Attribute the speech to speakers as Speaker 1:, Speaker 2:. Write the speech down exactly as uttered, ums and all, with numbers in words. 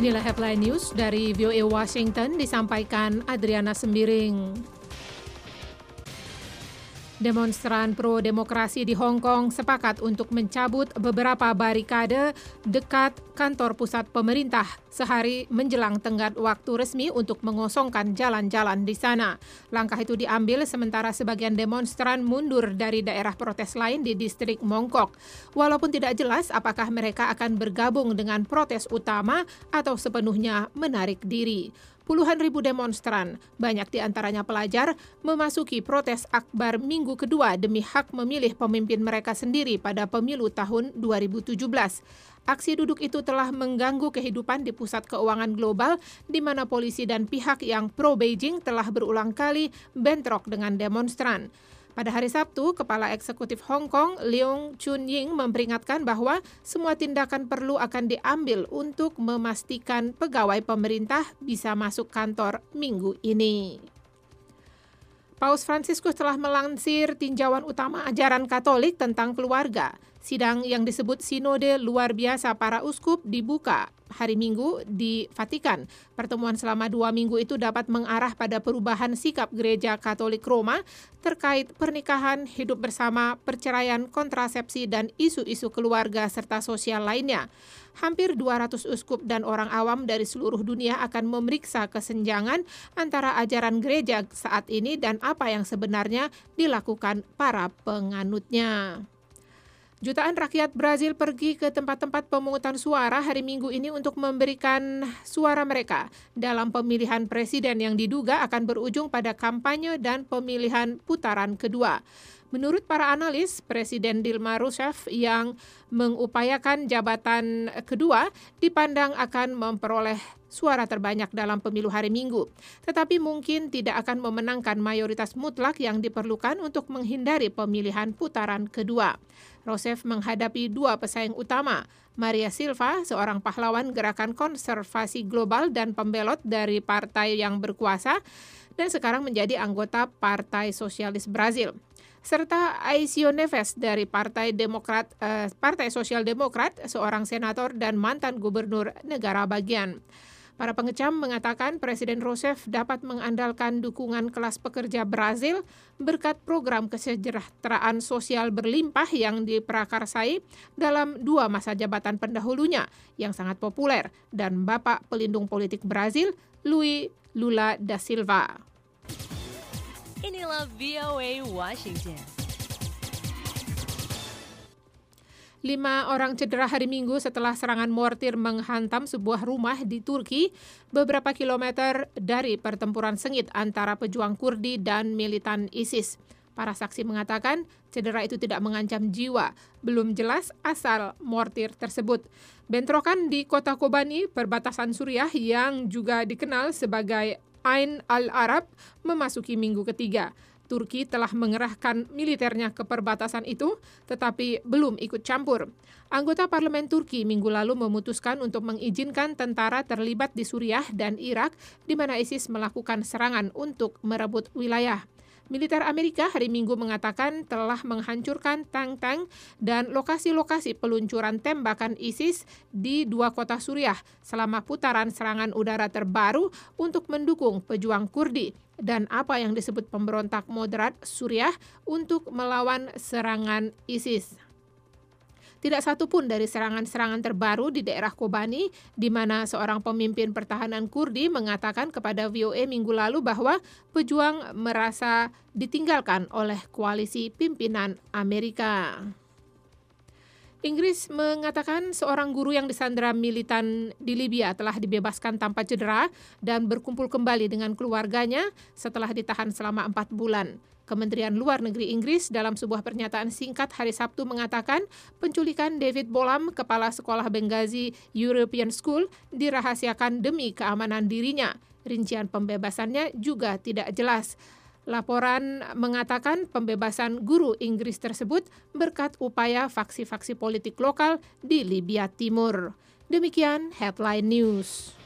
Speaker 1: Inilah headline news dari V O A Washington, disampaikan Adriana Sembiring. Demonstran pro-demokrasi di Hong Kong sepakat untuk mencabut beberapa barikade dekat kantor pusat pemerintah sehari menjelang tenggat waktu resmi untuk mengosongkan jalan-jalan di sana. Langkah itu diambil sementara sebagian demonstran mundur dari daerah protes lain di distrik Mong Kok. Walaupun tidak jelas apakah mereka akan bergabung dengan protes utama atau sepenuhnya menarik diri. Puluhan ribu demonstran, banyak di antaranya pelajar, memasuki protes akbar minggu kedua demi hak memilih pemimpin mereka sendiri pada pemilu tahun dua ribu tujuh belas. Aksi duduk itu telah mengganggu kehidupan di pusat keuangan global, di mana polisi dan pihak yang pro-Beijing telah berulang kali bentrok dengan demonstran. Pada hari Sabtu, Kepala Eksekutif Hong Kong, Leung Chun-ying, memperingatkan bahwa semua tindakan perlu akan diambil untuk memastikan pegawai pemerintah bisa masuk kantor minggu ini. Paus Fransiskus telah melansir tinjauan utama ajaran Katolik tentang keluarga. Sidang yang disebut Sinode Luar Biasa Para Uskup dibuka hari Minggu di Vatikan. Pertemuan selama dua minggu itu dapat mengarah pada perubahan sikap Gereja Katolik Roma terkait pernikahan, hidup bersama, perceraian, kontrasepsi, dan isu-isu keluarga serta sosial lainnya. Hampir dua ratus uskup dan orang awam dari seluruh dunia akan memeriksa kesenjangan antara ajaran gereja saat ini dan apa yang sebenarnya dilakukan para penganutnya. Jutaan rakyat Brazil pergi ke tempat-tempat pemungutan suara hari Minggu ini untuk memberikan suara mereka dalam pemilihan presiden yang diduga akan berujung pada kampanye dan pemilihan putaran kedua. Menurut para analis, Presiden Dilma Rousseff yang mengupayakan jabatan kedua dipandang akan memperoleh suara terbanyak dalam pemilu hari Minggu, tetapi mungkin tidak akan memenangkan mayoritas mutlak yang diperlukan untuk menghindari pemilihan putaran kedua. Rousseff menghadapi dua pesaing utama, Maria Silva, seorang pahlawan gerakan konservasi global dan pembelot dari partai yang berkuasa, dan sekarang menjadi anggota Partai Sosialis Brazil, serta Aécio Neves dari Partai Demokrat, eh, Partai Sosial Demokrat, seorang senator dan mantan gubernur negara bagian. Para pengecam mengatakan Presiden Rousseff dapat mengandalkan dukungan kelas pekerja Brazil berkat program kesejahteraan sosial berlimpah yang diprakarsai dalam dua masa jabatan pendahulunya yang sangat populer dan Bapak Pelindung Politik Brazil, Luiz Lula da Silva.
Speaker 2: Inilah V O A Washington.
Speaker 1: Lima orang cedera hari Minggu setelah serangan mortir menghantam sebuah rumah di Turki beberapa kilometer dari pertempuran sengit antara pejuang Kurdi dan militan ISIS. Para saksi mengatakan cedera itu tidak mengancam jiwa. Belum jelas asal mortir tersebut. Bentrokan di kota Kobani, perbatasan Suriah yang juga dikenal sebagai Ain al-Arab, memasuki minggu ketiga. Turki telah mengerahkan militernya ke perbatasan itu, tetapi belum ikut campur. Anggota parlemen Turki minggu lalu memutuskan untuk mengizinkan tentara terlibat di Suriah dan Irak, di mana ISIS melakukan serangan untuk merebut wilayah. Militer Amerika hari Minggu mengatakan telah menghancurkan tank-tank dan lokasi-lokasi peluncuran tembakan ISIS di dua kota Suriah selama putaran serangan udara terbaru untuk mendukung pejuang Kurdi dan apa yang disebut pemberontak moderat Suriah untuk melawan serangan ISIS. Tidak satu pun dari serangan-serangan terbaru di daerah Kobani, di mana seorang pemimpin pertahanan Kurdi mengatakan kepada V O A minggu lalu bahwa pejuang merasa ditinggalkan oleh koalisi pimpinan Amerika. Inggris mengatakan seorang guru yang disandra militan di Libya telah dibebaskan tanpa cedera dan berkumpul kembali dengan keluarganya setelah ditahan selama empat bulan. Kementerian Luar Negeri Inggris dalam sebuah pernyataan singkat hari Sabtu mengatakan penculikan David Bolam, kepala sekolah Benghazi European School, dirahasiakan demi keamanan dirinya. Rincian pembebasannya juga tidak jelas. Laporan mengatakan pembebasan guru Inggris tersebut berkat upaya faksi-faksi politik lokal di Libya Timur. Demikian Headline News.